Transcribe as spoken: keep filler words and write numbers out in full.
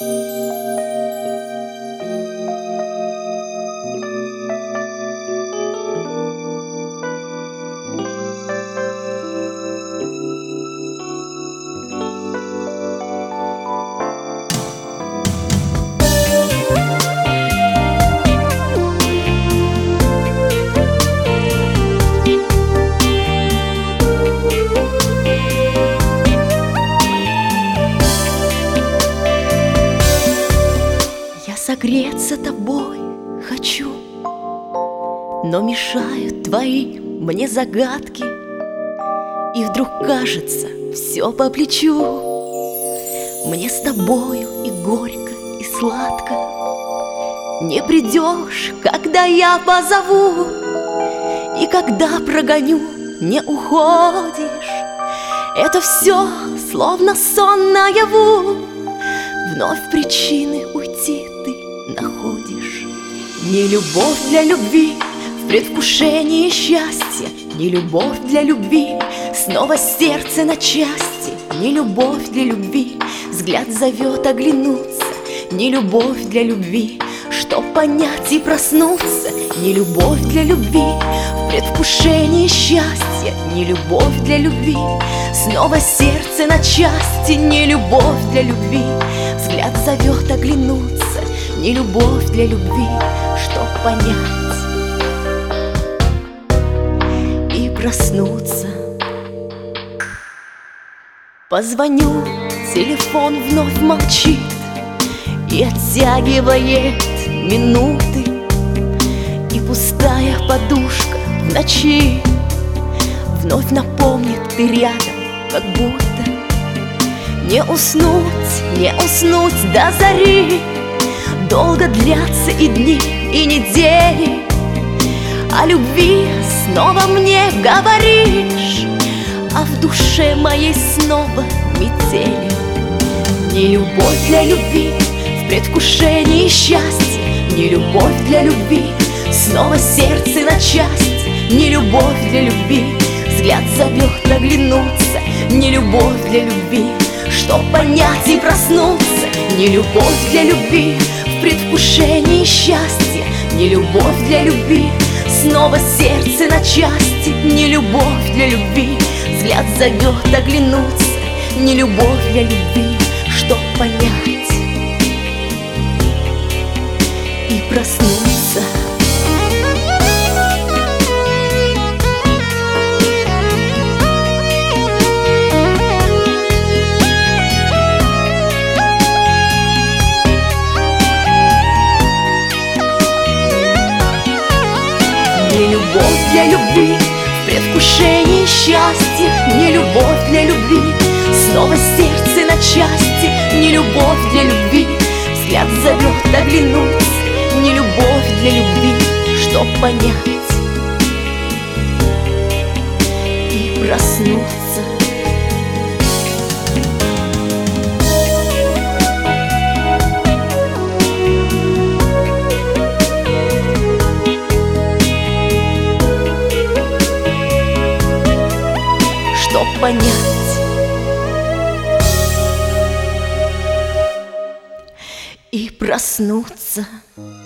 Согреться тобой хочу, но мешают твои мне загадки, и вдруг кажется все по плечу. Мне с тобою и горько, и сладко. Не придешь, когда я позову, и когда прогоню, не уходишь. Это все словно сон наяву. Вновь причины уйти ты находишь. Не любовь для любви в предвкушении счастья, не любовь для любви снова сердце на части, не любовь для любви взгляд зовет оглянуться, не любовь для любви, чтоб понять и проснуться, не любовь для любви в предвкушении счастья, не любовь для любви снова сердце на части, не любовь для любви взгляд зовет оглянуться, не любовь для любви, чтоб понять и проснуться. Позвоню, телефон вновь молчит и оттягивает минуты, и пустая подушка в ночи вновь напомнит, ты рядом, как будто. Не уснуть, не уснуть до зари, долго длятся и дни, и недели. О любви снова мне говоришь, а в душе моей снова метели. Не любовь для любви в предвкушении счастья, не любовь для любви снова сердце на части, не любовь для любви взгляд зовет оглянуться, не любовь для любви, чтоб понять и проснуться, не любовь для любви в предвкушении счастья, не любовь для любви снова сердце на части, не любовь для любви взгляд зовет оглянуться, не любовь для любви, чтоб понять и проснуться. Не любовь для любви в предвкушении счастья, не любовь для любви снова сердце на части, не любовь для любви взгляд зовет оглянуться, не любовь для любви, чтоб понять и проснуться. Чтоб понять и проснуться.